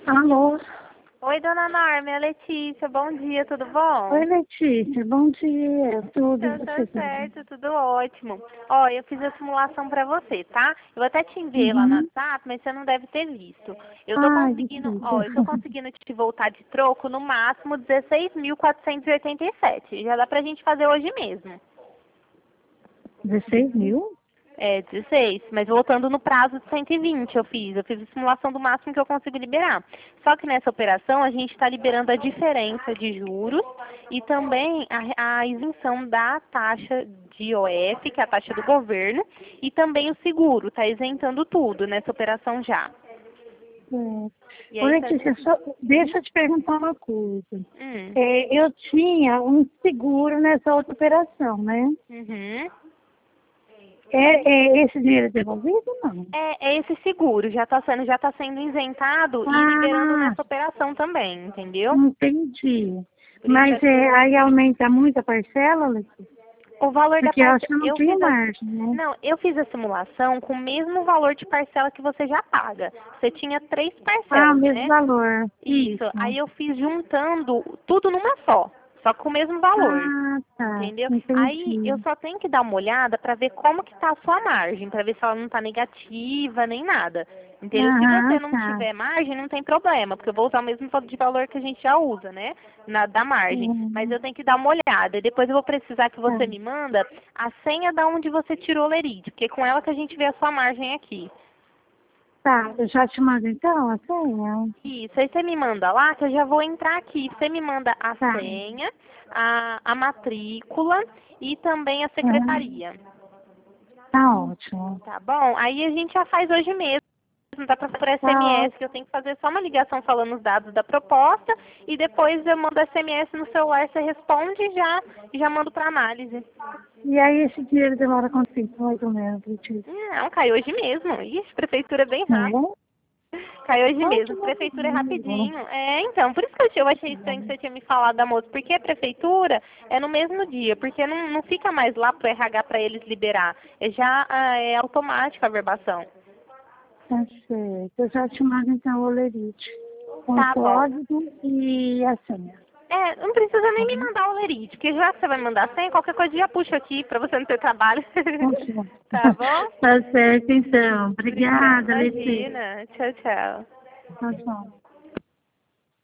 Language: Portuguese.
Alô? Oi, dona Norma, é a Letícia, bom dia, tudo bom? Oi, Letícia, bom dia. Tudo, e Então, tá você também? certo, tudo ótimo. Ó, eu fiz a simulação pra você, tá? Eu vou até te enviei lá no Uhum. WhatsApp, mas você não deve ter visto. Ai, Eu tô desculpa. conseguindo te voltar de troco no máximo 16.487. Já dá pra gente fazer hoje mesmo. 16.000? É, 16, mas voltando no prazo de 120 eu fiz a simulação do máximo que eu consigo liberar. Só que nessa operação a gente está liberando a diferença de juros e também a isenção da taxa de IOF, que é a taxa do governo, e também o seguro, está isentando tudo nessa operação já. É. E Ô, aí, Letícia, deixa eu te perguntar uma coisa. hum, Eu tinha um seguro nessa outra operação, né? uhum. Esse dinheiro é devolvido ou não? É esse seguro, já tá sendo isentado e liberando Ah, nessa operação também, entendeu? entendi. Por isso Mas é tudo. aí aumenta muito a parcela, Letícia? O valor da Porque eu acho parcela, que eu não tinha margem, né? não, eu fiz a simulação com o mesmo valor de parcela que você já paga. Você tinha 3 Ah, o parcelas, mesmo né? valor. Isso. Isso. Aí eu fiz juntando tudo numa só com o mesmo valor. Ah, tá. Entendeu? Aí eu Entendi. só tenho que dar uma olhada para ver como que tá a sua margem, para ver se ela não tá negativa nem nada. Entendeu? Se Aham, você não tá. tiver margem, não tem problema, porque eu vou usar o mesmo de valor que a gente já usa, né? Da margem. Mas Uhum, eu tenho que dar uma olhada. E depois eu vou precisar que tá. você me manda a senha da onde você tirou o lerite, porque é com ela que a gente vê a sua margem aqui. Tá, eu já te mando então a senha? Isso, aí você me manda lá que eu já vou entrar aqui. Você me manda a Tá. senha, a matrícula e também a Uhum. secretaria. Tá ótimo. Tá bom? Aí a gente já faz hoje mesmo. Dá para por Tá SMS, que ótimo. eu tenho que fazer só uma ligação falando os dados da proposta e depois eu mando SMS no celular, você responde e já mando para análise. E aí esse dinheiro demora quanto tempo, mais ou menos, Letícia? Não, cai hoje mesmo. Ixi, prefeitura é bem rápido. Não? Cai hoje mesmo. Ótimo Prefeitura é amigo. rapidinho. É, então, por isso que eu achei estranho que você tinha me falado da moça, porque a prefeitura é no mesmo dia, porque não fica mais lá pro RH para eles liberar. É automático a verbação. Tá certo. Eu já te mando então o lerite. Com o Tá bom. código e a senha. É, não precisa Tá nem me bom? mandar o lerite, porque já que você vai mandar sem, qualquer coisa eu já puxo aqui pra você não ter trabalho. Ótimo. Tá bom? Tá certo então. Obrigada. Obrigada, Letícia. Imagina. Tchau, tchau. Tchau, tchau.